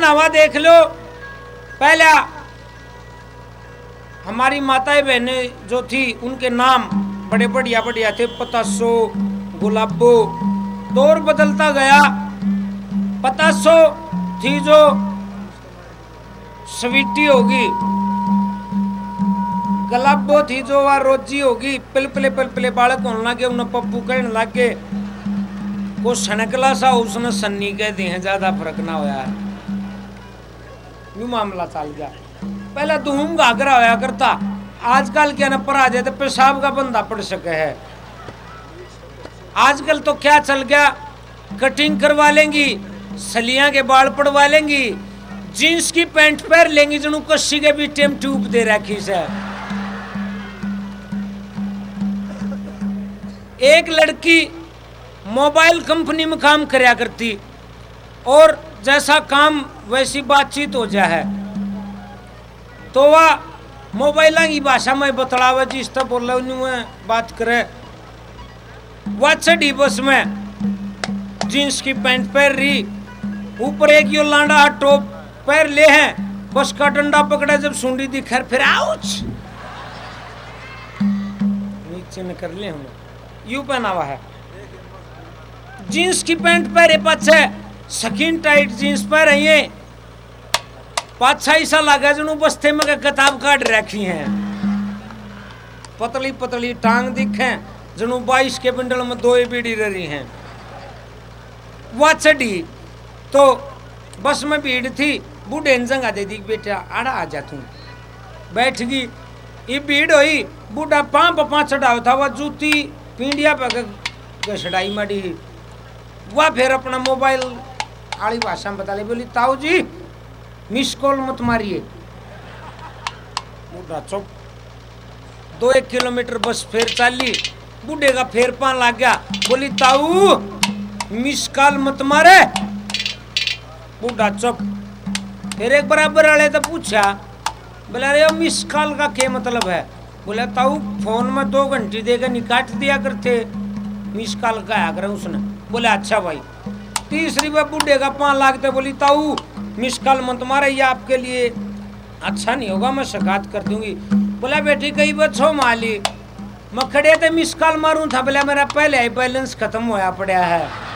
पहनावा देख लो। पहला हमारी माताएं बहनें जो थी उनके नाम बड़े बढ़िया बढ़िया थे, पतासो, गुलाबो। दौर बदलता गया। पतासो थी जो स्वीटी होगी, गुलाबो थी जो वह रोजी होगी। पिलपिले पिलपिले बालक होने लगे, उन्हें पप्पू कहने लगे। को सनकला सा उसने सन्नी कह दी है, ज्यादा फर्क ना होया है। यूं मामला चल गया। पहले दुहूम घाघरा होया करता, आजकल क्या न पर आ जाए तो पेशाब का बंदा पड़ सके है। आजकल तो क्या चल गया, कटिंग करवा लेंगी, सलियां के बाल पड़वा लेंगी, जींस की पैंट पहन लेंगी, जनू कस्सी के भी टेम ट्यूब दे रखी से। एक लड़की मोबाइल कंपनी में काम करया करती और जैसा काम वैसी बातचीत हो जाए तो वह मोबाइल की भाषा में बतलावे, जिस तरह बोल रहे बात करे। वह चढ़ी बस में, जींस की पैंट पहन रही, ऊपर एक यो लांडा टॉप पैर ले हैं, बस का डंडा पकड़ा, जब सुंडी दिखर फिर आउच नीचे न कर ले। हम यूं पहना हुआ है, जींस की पैंट पहरे, पाछे स्किन टाइट जींस पहरे, ये पाछा ऐसा लगा जनू बस्ते में किताब काट रखी हैं। पतली पतली टांग दिखे, जनू 22 के बंडल में 2 बीड़ी रही हैं। वह चढ़ी तो बस में भीड़ थी, बूढ़े ने जगह दे दी, बेटा आड़ा आ जा तू। बैठ गई, ये भीड़ हुई, बूढ़ा पाँ चढ़ाओ था, वह जूती पींडिया पे घसड़ाई मड़ी। वह फिर अपना मोबाइल आड़ी भाषा में बता ले, बोली ताऊ जी मिस कॉल मत मारिए। बूढ़ा चुप। 2-1 किलोमीटर बस फिर चाली, बूढ़े का फिर पान लग गया, बोली ताऊ मिस कॉल मत मारे। बूढ़ा चुप। फिर एक बराबर वाले तो पूछा, बोले अरे मिस कॉल का क्या मतलब है? बोले ताऊ फोन में 2 घंटे देकर निकाट दिया करते, मिस कॉल का आया करे उसने। बोले अच्छा भाई। तीसरी बार बूढ़े का 5 लागते, बोली ताऊ मिस कॉल मत मारे, ये आपके लिए अच्छा नहीं होगा, मैं शिकायत कर दूंगी। बोला बेटी कई बच्चों माली मैं खड़े थे मिस कॉल मारूं था, बोला मेरा पहले ही बैलेंस खत्म होया पड़ा है।